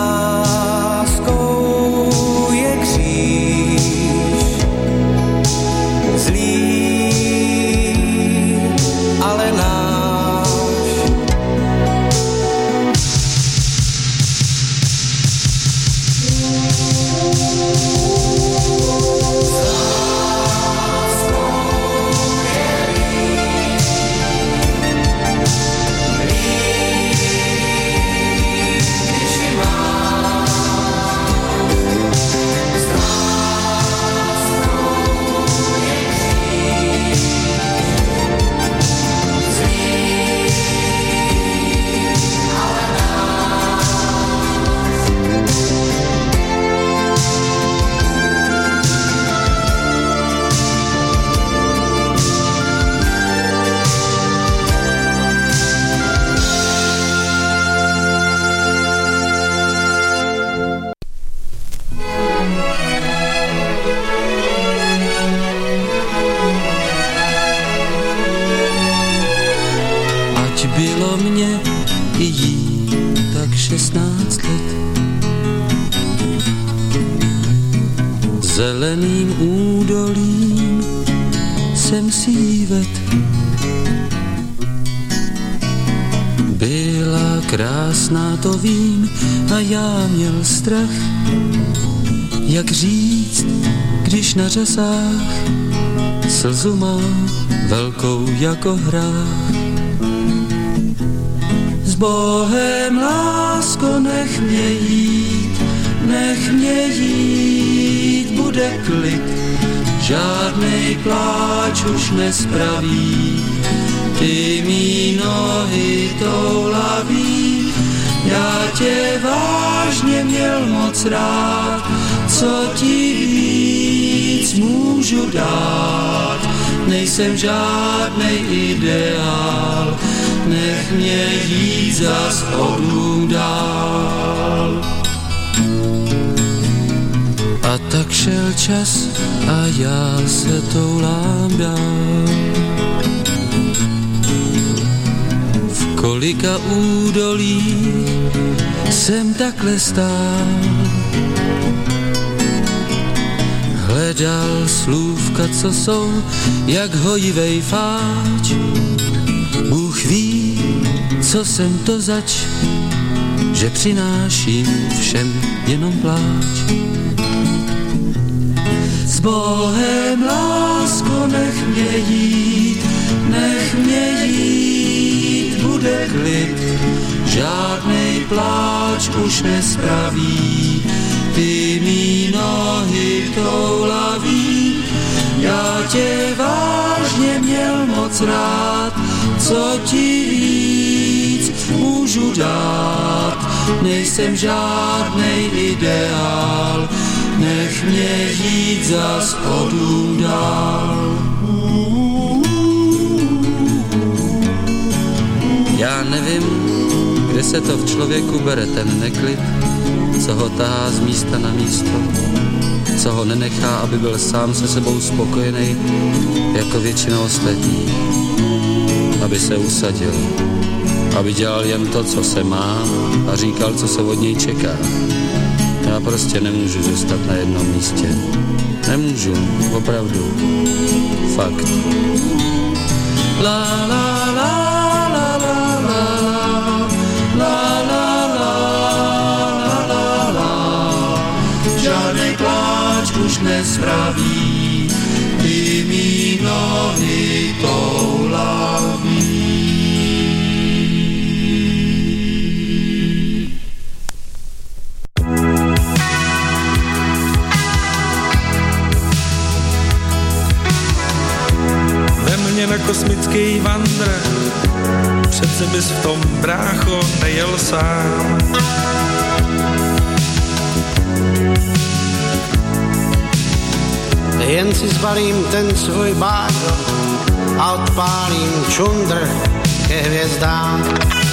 láskou je kříž. Zlý, ale náš. Bylo mě i jí tak šestnáct let. Zeleným údolím jsem si jí ved. Byla krásná, to vím, a já měl strach. Jak říct, když na řasách slzu mám velkou jako hrách. S Bohem, lásko, nech mě jít, nech mě jít, bude klid, žádnej pláč už nespraví. Ty mý nohy toulaví, já tě vážně měl moc rád, co ti víc můžu dát. Nejsem žádnej ideál, nech mě jít zas o dům dál. A tak šel čas a já se toulám dál. V kolika údolích jsem takhle stál. Hledal slůvka, co jsou jak hojivej fáč. Bůh ví, co jsem to zač, že přináším všem jenom pláč. S Bohem, lásko, nech mě jít, nech mě jít, bude klid, žádnej pláč už nespraví. Ty mý nohy toulaví, já tě vážně měl moc rád, co ti víc můžu dát. Nejsem žádnej ideál, nech mě jít zas o dům dál. Já nevím, kde se to v člověku bere ten neklid, co ho tahá z místa na místo, co ho nenechá, aby byl sám se sebou spokojený, jako většina ostatních, aby se usadil, aby dělal jen to, co se má, a říkal, co se od něj čeká. Já prostě nemůžu zůstat na jednom místě. Nemůžu, opravdu. Fakt. La la la la la la la la la la. Žádnej pláč už nespraví, ty mý nohy toulaví. Na kosmický vandr, přece bys v tom, brácho, nejel sám. Jen si zbalím ten svůj bágl a odpálím čundr ke hvězdám.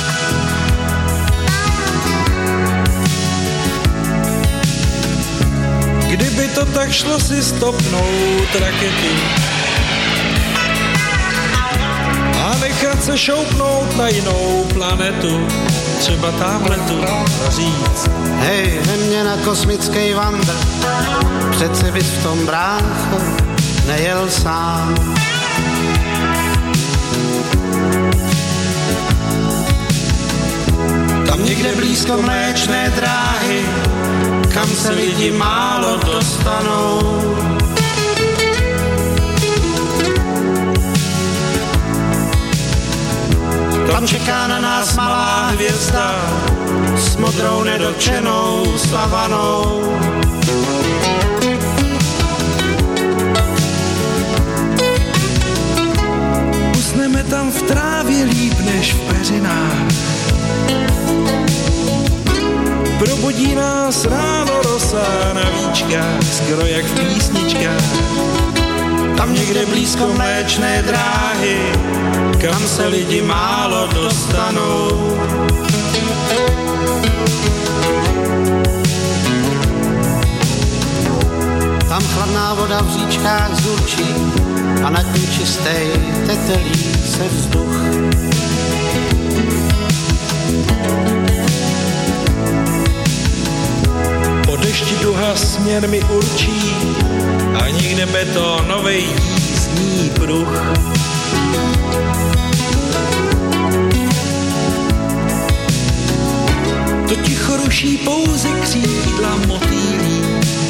Kdyby to tak šlo si stopnout rakety a nechat se šoupnout na jinou planetu, třeba támhletu a říct: hej, ve mně na kosmický vandr, přece bys v tom brácho nejel sám. Tam někde blízko mléčné dráhy, kam se lidi málo dostanou. Tam čeká na nás malá hvězda s modrou nedotčenou savanou. Usneme tam v trávě líp než v peřinách. Probudí nás ráno rosa na víčkách, skoro jak v písničkách. Tam někde blízko mléčné dráhy, kam se lidi málo dostanou. Tam chladná voda v říčkách zurčí a nad ní čistej tetelí se vzduch. Po dešti duha směr mi určí a nikde betonovej jízdní pruh. To ticho ruší pouze křídla motýlí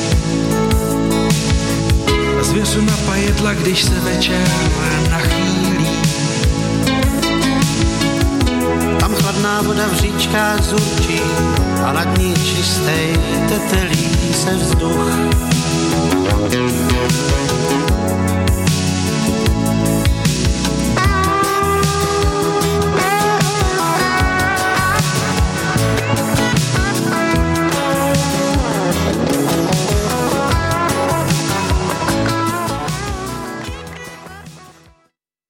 a zvěřu napajedla, když se večer nachýlí. Tam chladná voda v říčkách zurčí a nad ní čistej tetelí se vzduch.